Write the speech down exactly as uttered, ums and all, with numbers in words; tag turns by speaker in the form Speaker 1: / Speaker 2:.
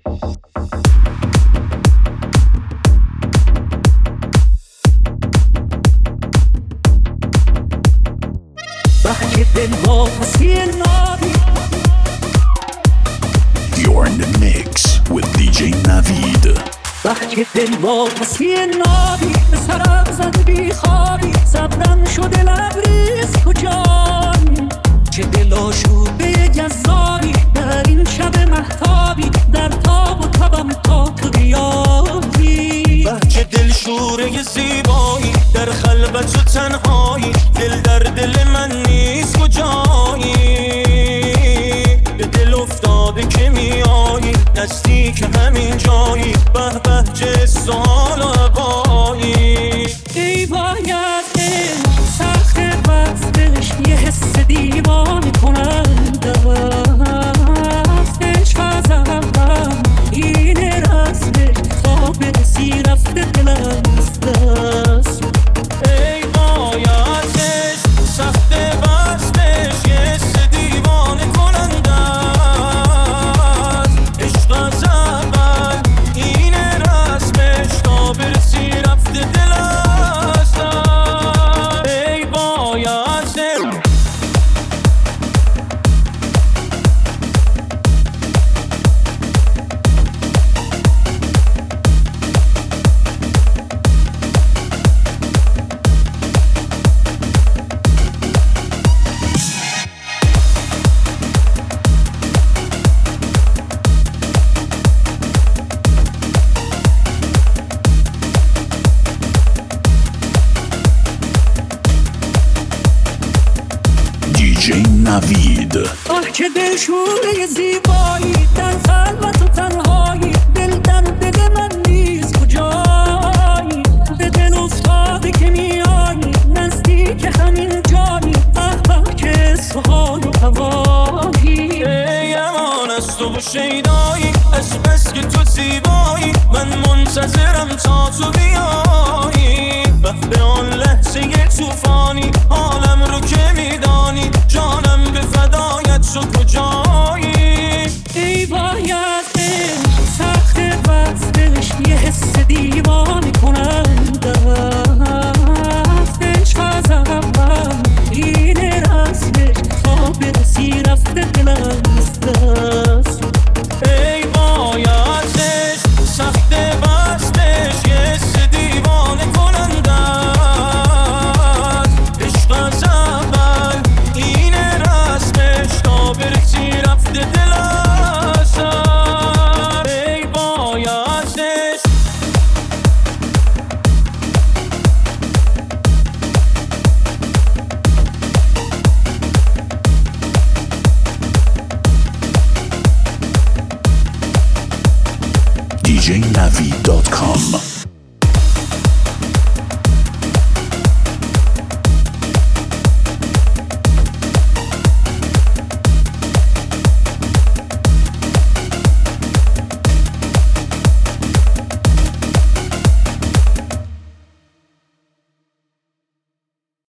Speaker 1: You're in the mix with دی جی نوید.
Speaker 2: وقتی دل واپسی نابی به سرم زد بی خوابی صبرم شده لبریز کجایی چه دل آشوبه جذابی در این شب مهتابی در تاب و تبم تا تو بیایی
Speaker 3: بچه دل شوره زیبایی در خلوت و تنهایی دل در دل من نیست کجایی به دل افتاده که میایی نزدیک همین جایی به به چه سال و هوایی
Speaker 2: ای باید عشق سخت وصلش یه حس دیوانه کننده است عشق از اول این رسمش تا برسی رفته دلم از دست
Speaker 3: ای باید عشق سخت وصلش یه حس دیوانه کننده است عشق از اول این رسمش تا برسی رفته دل از دست ای باید عشق
Speaker 1: دی جی نوید.
Speaker 2: آه که دل شوره زیبایی در خلوت و تنهایی دل در دل من نیست کجایی به دل افتاده که میایی نزدیک همین جایی اه اه که سحال و هوایی
Speaker 3: ای امان از تو و شیدایی از بس که تو زیبایی من منتظرم تا تو بیایی به آن لحظه توفانی حالم رو که میدانی جانم به فدایت شد کجایی
Speaker 2: ای باید عشق سخت وصلش یه حس دیوانه کننده است عشق از اول این رسمش تا برسی رفته دلم از دست
Speaker 3: ای باید عشق سخت وصلش یه حس دیوانه کننده است عشق از اول این رسمش تا برسی رفته دل از سر ای باید عشق
Speaker 1: دی جی نوید دات کام